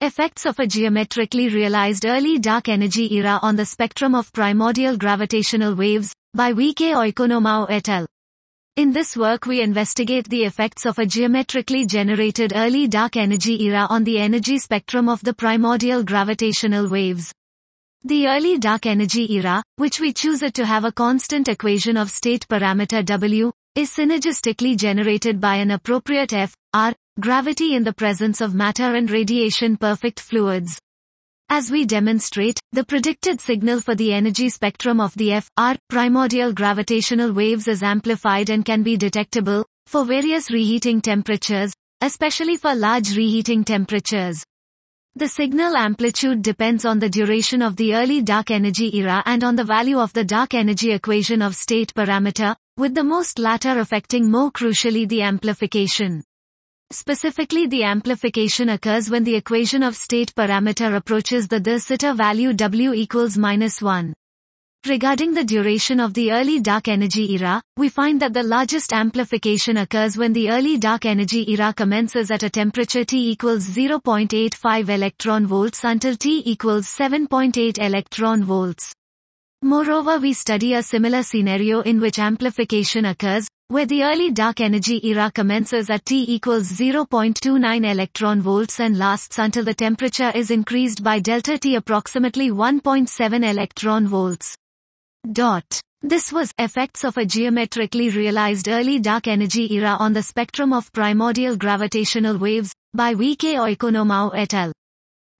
Effects of a geometrically realized early dark energy era on the spectrum of primordial gravitational waves, by V.K. Oikonomou et al. In this work we investigate the effects of a geometrically generated early dark energy era on the energy spectrum of the primordial gravitational waves. The early dark energy era, which we choose it to have a constant equation of state parameter W, is synergistically generated by an appropriate F, R, gravity in the presence of matter and radiation perfect fluids. As we demonstrate, the predicted signal for the energy spectrum of the F, R, primordial gravitational waves is amplified and can be detectable, for various reheating temperatures, especially for large reheating temperatures. The signal amplitude depends on the duration of the early dark energy era and on the value of the dark energy equation of state parameter, with the most latter affecting more crucially the amplification. Specifically, the amplification occurs when the equation of state parameter approaches the de Sitter value W equals -1. Regarding the duration of the early dark energy era, we find that the largest amplification occurs when the early dark energy era commences at a temperature T equals 0.85 electron volts until T equals 7.8 electron volts. Moreover, we study a similar scenario in which amplification occurs, where the early dark energy era commences at T equals 0.29 electron volts and lasts until the temperature is increased by delta T approximately 1.7 electron volts. This was Effects of a Geometrically Realized Early Dark Energy Era on the Spectrum of Primordial Gravitational Waves, by V.K. Oikonomou et al.